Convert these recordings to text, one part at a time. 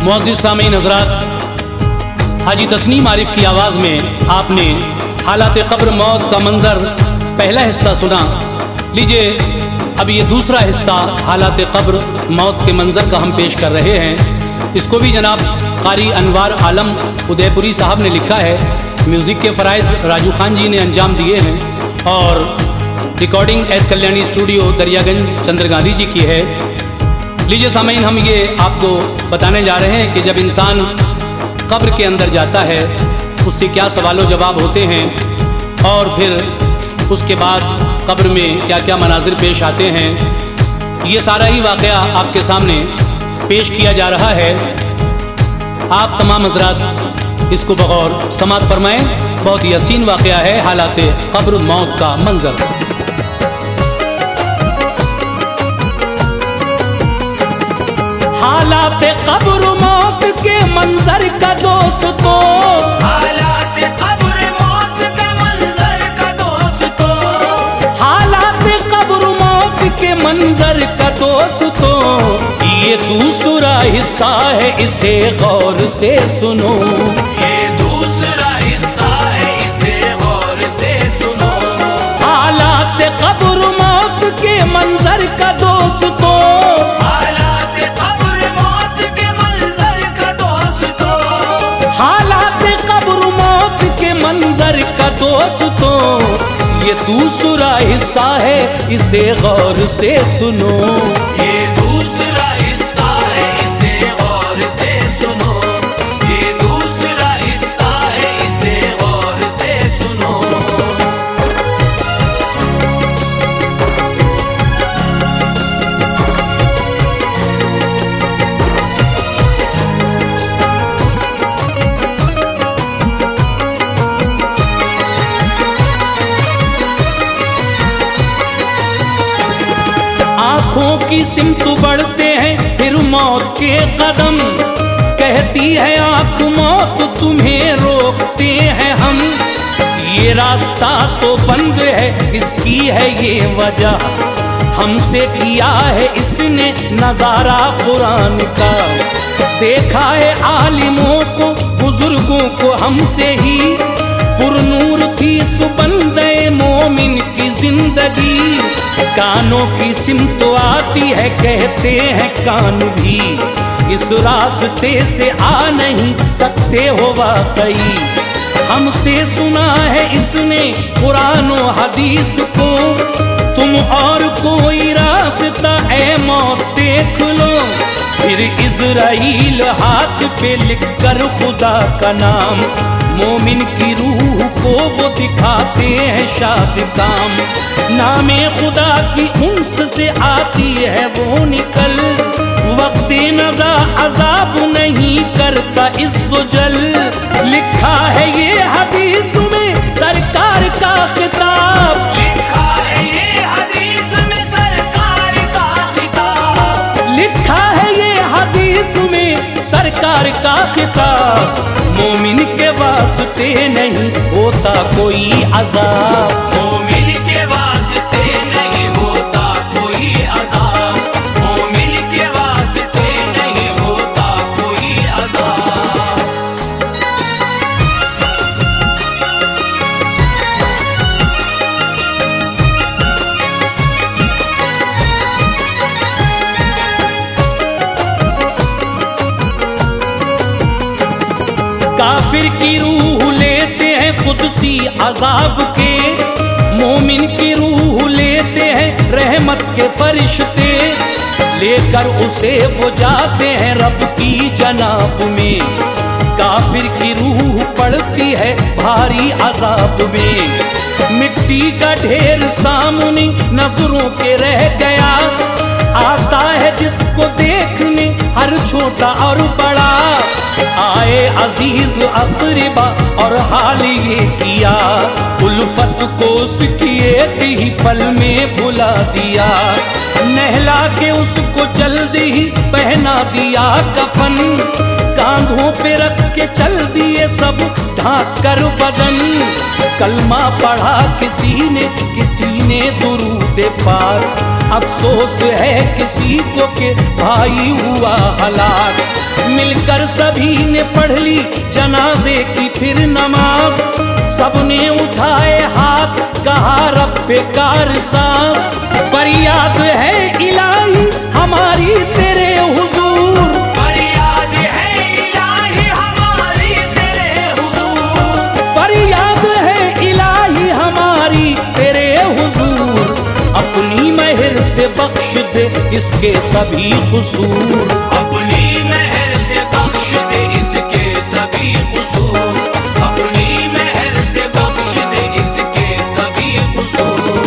मुअज़्ज़िज़ सामीन हज़रात, हाजी तस्नीम आरिफ की आवाज़ में आपने हालात क़ब्र मौत का मंज़र पहला हिस्सा सुना। लीजिए अब ये दूसरा हिस्सा हालात क़ब्र मौत के मंज़र का हम पेश कर रहे हैं। इसको भी जनाब क़ारी अनवार आलम उदयपुरी साहब ने लिखा है, म्यूज़िक के फ़राइज़ राजू खान जी ने अंजाम दिए हैं और recording S Kalyani studio Daryaganj Chandragandhi ji की है। लीजिए सामीन, हम ये आपको बताने जा रहे हैं कि जब इंसान कब्र के अंदर जाता है उससे क्या सवाल जवाब होते हैं और फिर उसके बाद कब्र में क्या क्या मनाजिर पेश आते हैं। ये सारा ही वाक़या आपके सामने पेश किया जा रहा है। आप तमाम हज़रात इसको बगौर समात फरमाएँ। बहुत ही हसीन वाक़या है हालात कब्र मौत का मंज़र। हालात कब्र मौत के मंजर का दोस्तों, हालात कब्र मौत के मंजर का दोस्तों, हालात कब्र मौत के मंजर का दोस्तों, ये दूसरा हिस्सा है इसे गौर से सुनो। ये दूसरा हिस्सा है इसे गौर से सुनो। हालात कब्र मौत के मंजर का दोस्तों, दोस्तों ये दूसरा हिस्सा है इसे गौर से सुनो। ये दूसरा हिस्सा है इसे गौर से सुनो। ये दूसरा हिस्सा है इसे गौर से सुनो। आँखों की सिमत बढ़ते हैं फिर मौत के कदम, कहती है आँख मौत तुम्हें रोकते हैं हम। ये रास्ता तो बंद है इसकी है ये वजह, हमसे किया है इसने नजारा कुरान का। देखा है आलिमों को बुजुर्गों को हमसे ही, पुरनूर थी सुबंदे मोमिन की जिंदगी। कानों की सिमत आती है कहते हैं कान भी, इस रास्ते से आ नहीं सकते हो वाकई। हमसे सुना है इसने कुरान और हदीस को, तुम और कोई रास्ता ए मौत देख लो। फिर इज़राइल हाथ पे लिख कर खुदा का नाम, मोमिन की रूह को वो दिखाते हैं शाद काम। नामे खुदा की उन्स से आती है वो निकल, वक्त नज़ा अजाब नहीं करता इज़्ज़ोजल। लिखा है ये हदीस में सरकार का खिताब, लिखा है ये हदीस में सरकार का खिताब, लिखा है ये हदीस में सरकार का खिताब। मोमिन के वास्ते नहीं होता कोई अज़ाब, मोमिन के वास्ते नहीं होता कोई अज़ाब, मोमिन के वास्ते नहीं होता कोई अज़ाब। काफिर की रूह लेते हैं खुदसी अजाब के, मोमिन की रूह लेते हैं रहमत के फरिश्ते। लेकर उसे वो जाते हैं रब की जनाब में, काफिर की रूह पड़ती है भारी अजाब में। मिट्टी का ढेर सामने नजरों के रह गया, आता है जिसको देखने हर छोटा और बड़ा। आए अजीज अकरबा और हाल ये किया, उल्फत को उसकी एक ही पल में भुला दिया। नहला के उसको जल्दी ही पहना दिया कफन, कांधों पे रख के चल दिए सब ढाक कर बदन। कलमा पढ़ा किसी ने दुरूद पाक, अफसोस है किसी को के भाई हुआ हलाक। मिलकर सभी ने पढ़ ली जनाजे की फिर नमाज। सबने उठाए हाथ कहा रब्बे कार सांस। फरियाद है इलाही हमारी तेरे हुजूर, फरियाद है इलाही हमारी तेरे हुजूर, फरियाद है इलाही हमारी तेरे हुजूर। अपनी मेहर से बख्श दे इसके सभी कसूर, अपनी मेहर से बख्श दे इसके सभी कसूर, अपनी मेहर से बख्श दे इसके सभी कसूर।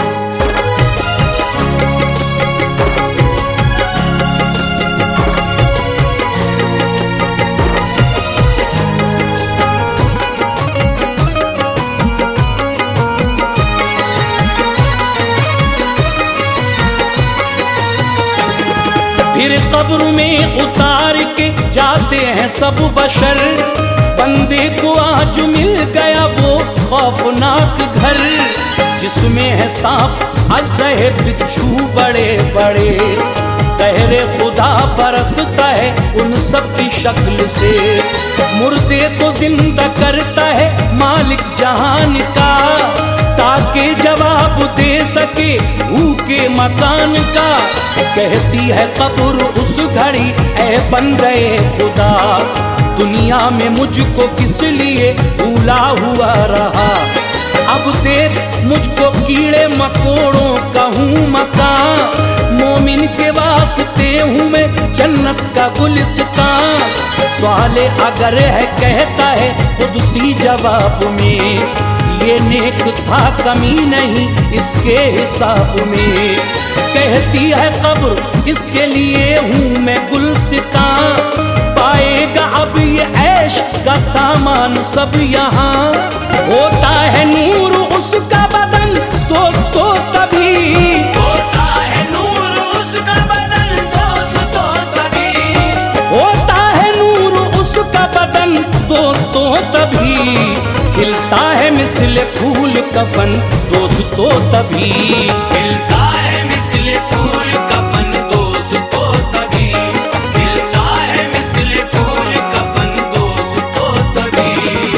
फिर कब्र में उतार के जाते हैं सब बशर। बंदे को आज मिल गया वो खौफनाक घर, जिसमें है सांप अजदहे बिच्छू बड़े बड़े। कहरे खुदा बरसता है उन सब की शक्ल से। मुर्दे को जिंदा करता है मालिक जहान का, ताकि जवाब दे सके भूखे मकान का। कहती है कब्र उस घड़ी ऐ बंदे खुदा, दुनिया में मुझको किस लिए भूला हुआ रहा। अब देख मुझको कीड़े मकोड़ों का हूँ मकान, मोमिन के वास्ते हूँ मैं जन्नत का गुलिस्तान। सवाले अगर है कहता है खुद सी जवाब में, ये नेक था कमी नहीं इसके हिसाब में। कहती है कब्र इसके लिए हूँ मैं गुलसितां, पाएगा अब ये ऐश का सामान सब यहाँ। होता है नूर उसका बदन दोस्तों तभी, होता है नूर उसका बदन दोस्तों तभी, होता है नूर उसका बदन दोस्तों तभी। खिलता है मिस्ल फूल कफन दोस्तों तभी, खिलता है मिस्ल फूल कफन दोस्तों तभी, खिलता है मिस्ल फूल कफन दोस्तों तभी।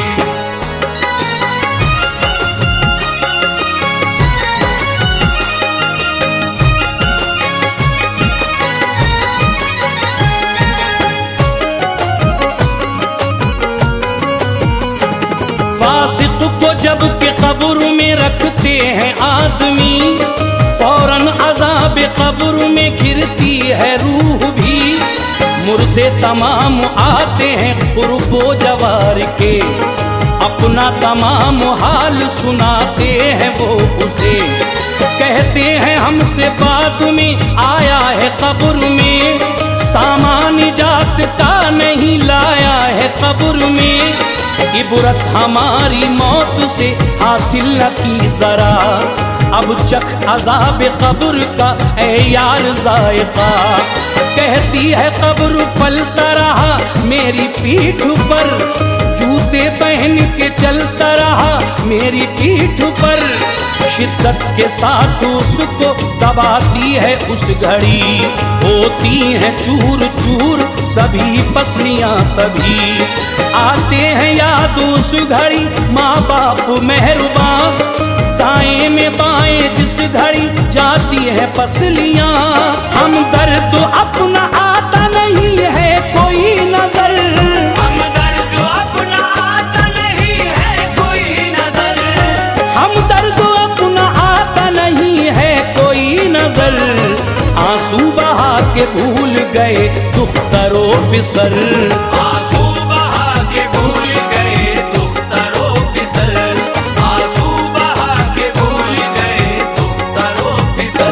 फासिक को जब के कब्र में रखते हैं आदमी, फौरन अज़ाब कब्र में गिरती है रूह भी। मुर्दे तमाम आते हैं कुर्बो जवार के, अपना तमाम हाल सुनाते हैं वो उसे। कहते हैं हमसे बाद में आया है कब्र में, सामान जात का नहीं लाया है कब्र में। इबरत हमारी मौत से हासिल न की जरा, अब चख अज़ाब कब्र का ऐ यार ज़ायक़ा। कहती है कब्र पलता रहा मेरी पीठ पर, जूते पहन के चलता रहा मेरी पीठ पर। शिद्दत के साथ उसको दबाती है उस घड़ी, होती हैं चूर चूर सभी पसलियां तभी। आते हैं याद उस घड़ी माँ बाप मेहरबान, दाएं में बाएं जिस घड़ी जाती है पसलियां। हम दर्द अपना आता नहीं है कोई नजर, हम दर्द अपना आता नहीं है कोई नजर, हम दर्द अपना आता नहीं है कोई नजर। आंसू बहा के भूल गए दुख्तरो बिसर, आंसू बहा के भूल गए दुख्तरो बिसर, आंसू बहा के भूल गए दुख्तरो बिसर।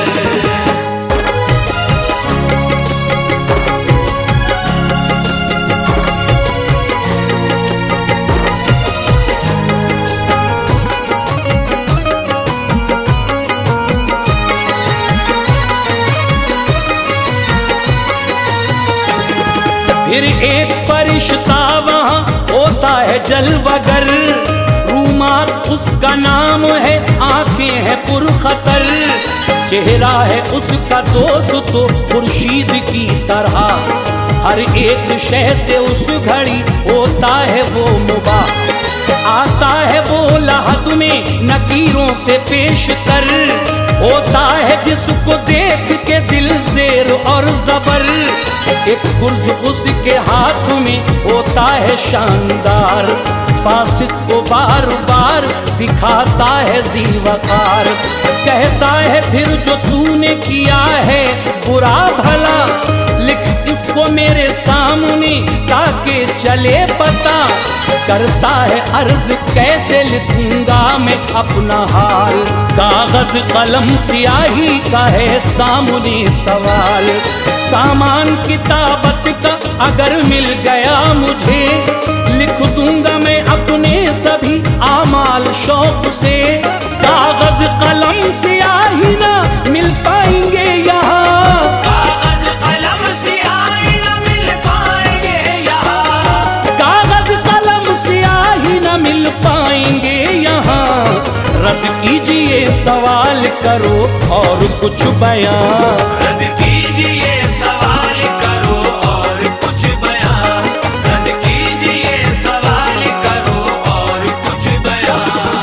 फिर एक फरिश्ता वहाँ होता है जलवगर, रूमात उसका नाम है आंखें हैं पुरखतर। चेहरा है उसका दोस्त तो खुर्शीद की तरह, हर एक शय से उस घड़ी होता है वो मुबाह, आता है वो लहद में नकीरों से पेश कर, होता है जिसको देख के दिल ज़ेर और ज़बर। एक गुर्ज उसके हाथ में होता है शानदार, फासिक को बार बार दिखाता है ज़ीवकार। कहता है फिर जो तूने किया है बुरा भला, लिख इसको मेरे सामने ताकि चले पता। करता है अर्ज कैसे लिखूंगा मैं अपना हाल, कागज कलम स्याही का है सामने सवाल। सामान किताबत का अगर मिल गया मुझे, लिख दूंगा मैं अपने सभी आमाल शौक से। कागज कलम स्याही ना मिल पाएंगे यहाँ, कागज कलम स्याही न मिल पाएंगे यहाँ, कागज कलम स्याही न मिल पाएंगे यहाँ। रद्द कीजिए सवाल करो और कुछ बयां, रद्द कीजिए सवाल करो और कुछ बयां, रद्द कीजिए सवाल करो और कुछ बयां।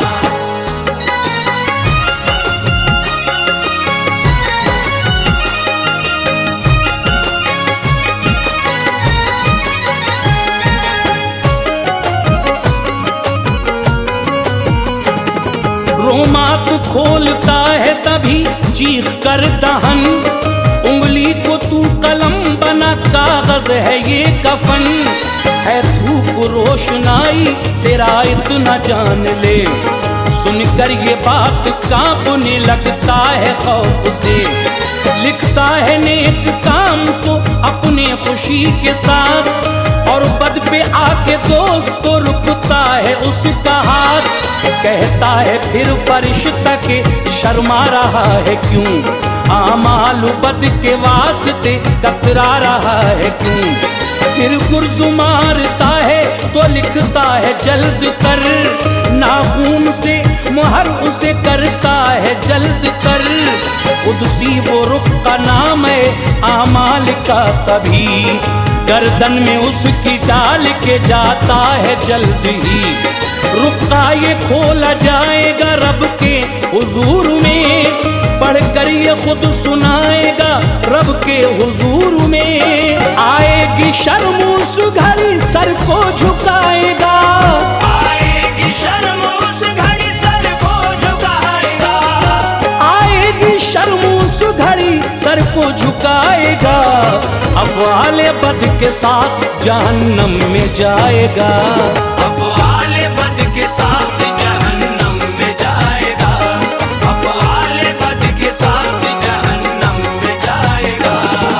रोमात खोलता है तभी चीख कर दहन, उंगली को तू कलम बना कागज है ये कफन। है धूप रोशनाई तेरा इतना जान ले, सुनकर ये बात कांपने लगता है खौफ से। लिखता है नेक काम को अपने खुशी के साथ, और बद पे आके दोस्त को रुकता है उसका हाथ। कहता है फिर फरिश्ता के शर्मा रहा है क्यों, आमाल बद के वास्ते कतरा रहा है क्यों। फिर गुर्ज मारता है तो लिखता है जल्द कर, नाखून से मुहर उसे करता है जल्द कर। कुदसी वो रुख का नाम है आमाल का, तभी गर्दन में उसकी डाल के जाता है जल्द ही। रुका ये खोला जाएगा रब के हुजूर में, पढ़कर ये खुद सुनाएगा रब के हुजूर में। आएगी शर्म उस घड़ी सर को झुकाएगा, आएगी शर्म उस घड़ी सर को झुकाएगा, आएगी शर्म उस घड़ी सर को झुकाएगा। अफ़आल बद के साथ जहन्नम में जाएगा, अफ़आल बद के साथ जहन्नम में जाएगा, अफ़आल बद के साथ जहन्नम में जाएगा।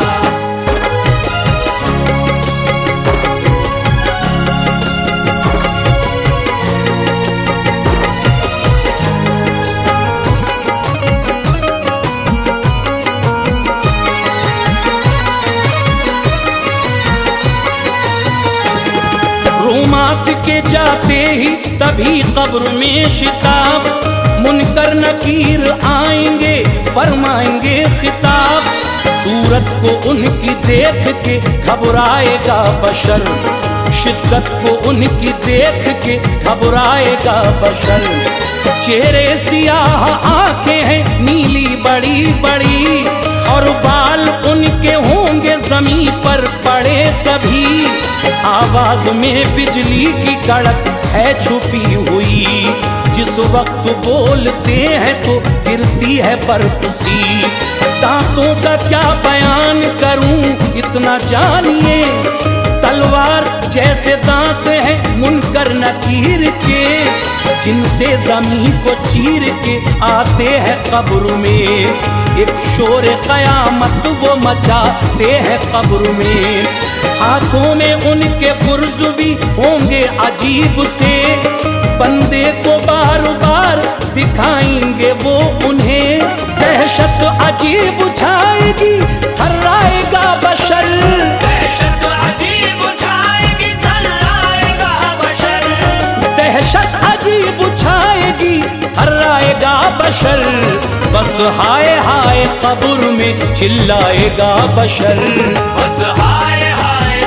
रोमात के जाते ही तभी कब्र में शिताब, मुनकर नकीर आएंगे फरमाएंगे खिताब। सूरत को उनकी देख के घबराएगा बशर, शिद्दत को उनकी देख के घबराएगा बशर। चेहरे सियाह आंखें हैं नीली बड़ी बड़ी, और बाल उनके होंगे जमीन पर पड़े सभी। आवाज में बिजली की कड़क है छुपी हुई, जिस वक्त बोलते हैं तो गिरती है बर्फ सी। दांतों का क्या बयान करूं इतना जानिए, तलवार जैसे दांत हैं मुनकर नकीर के, जिनसे जमीन को चीर के आते हैं कब्र में। एक शोर कयामत वो मचाते हैं कब्र में, हाथों में उनके पुर्ज भी होंगे अजीब से। बंदे को बार बार दिखाएंगे वो उन्हें, दहशत अजीब छाएगी थर्राएगा बशर, दहशत अजीब छाएगी थर्राएगा बशर, दहशत अजीब छाएगी थर्राएगा बशर। बस हाय हाय कब्र में चिल्लाएगा बशर, बस हाय हाय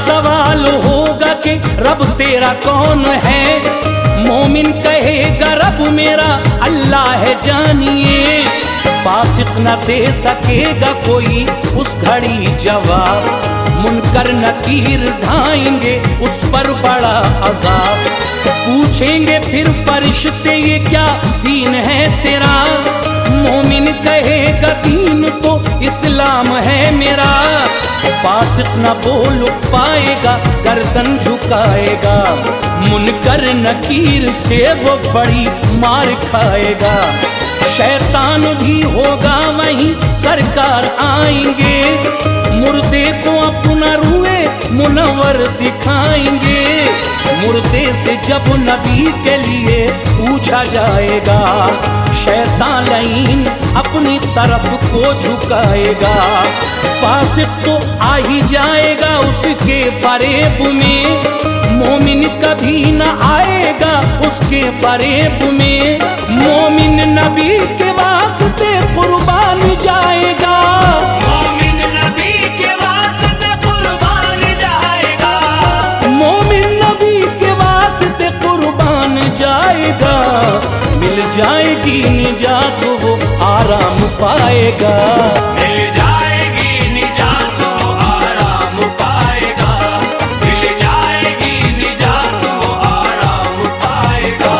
सवाल होगा कि रब तेरा कौन है, मोमिन कहेगा रब मेरा अल्लाह है जानिए। फासिक न दे सकेगा कोई उस घड़ी जवाब, मुनकर नकीर ढाएंगे उस पर बड़ा अजाब। पूछेंगे फिर फरिश्ते ये क्या दीन है तेरा, मोमिन कहेगा दीन तो इस्लाम है मेरा। फासिक न बोल पाएगा गर्दन झुकाएगा, मुनकर नकीर से वो बड़ी मार खाएगा। शैतान भी होगा वहीं सरकार आएंगे, मुर्दे को अपना रूए मुनव्वर दिखाएंगे। मुर्दे से जब नबी के लिए पूछा जाएगा, शैतान लईन अपनी तरफ को झुकाएगा। फासिक तो आ ही जाएगा उसके फरेब में, मोमिन कभी न आएगा उसके फरेब में। मोमिन नबी के वास्ते कुर्बान जाएगा, मोमिन नबी के वास्ते कुर्बान जाएगा, मोमिन नबी के वास्ते कुर्बान जाएगा। मिल जाएगी निजात वो आराम पाएगा, मिल जाएगी निजात वो आराम पाएगा, मिल जाएगी निजात वो आराम पाएगा।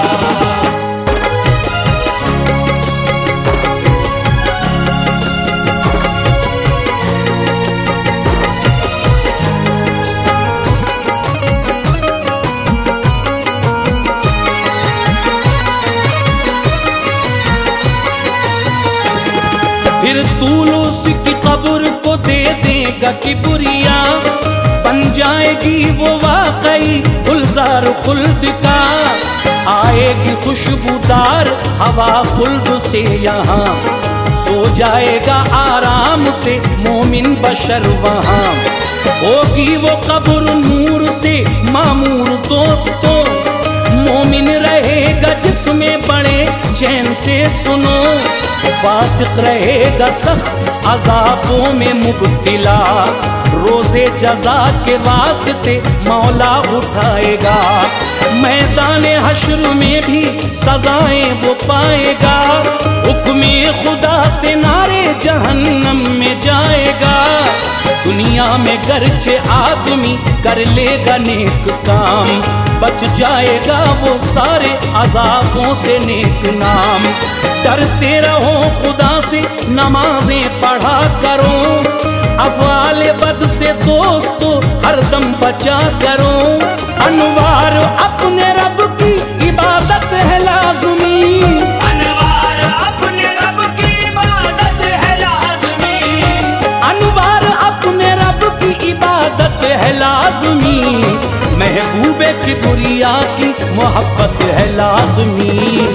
फिर तुलूस की कब्र को दे देगा किबरिया, बन जाएगी वो वाकई गुलजार खुल्द का। आएगी खुशबूदार हवा खुल्द से यहाँ, सो जाएगा आराम से मोमिन बशर वहाँ। होगी वो कब्र नूर से मामूर दोस्तों, मोमिन रहेगा जिसमें बड़े चैन से सुनो। फासिक रहेगा सख्त अजाबों में मुब्तिला, रोजे जजा के वास्ते मौला उठाएगा। मैदान हश्र में भी सजाएं वो पाएगा, हुक्मे खुदा से नारे जहन्नम में जाएगा। दुनिया में गरचे आदमी कर लेगा नेक काम, बच जाएगा वो सारे अजाबों से नेक नाम। डरते रहो खुदा से नमाजें पढ़ा करो, अफ़आल बद से दोस्तों हरदम बचा करो। अनवार अपने रब की इबादत है लाज़मी, अनवार अपने रब की इबादत है लाज़मी, अनवार अपने रब की इबादत है लाज़मी। महबूबे की बुरिया की मोहब्बत है लाज़मी।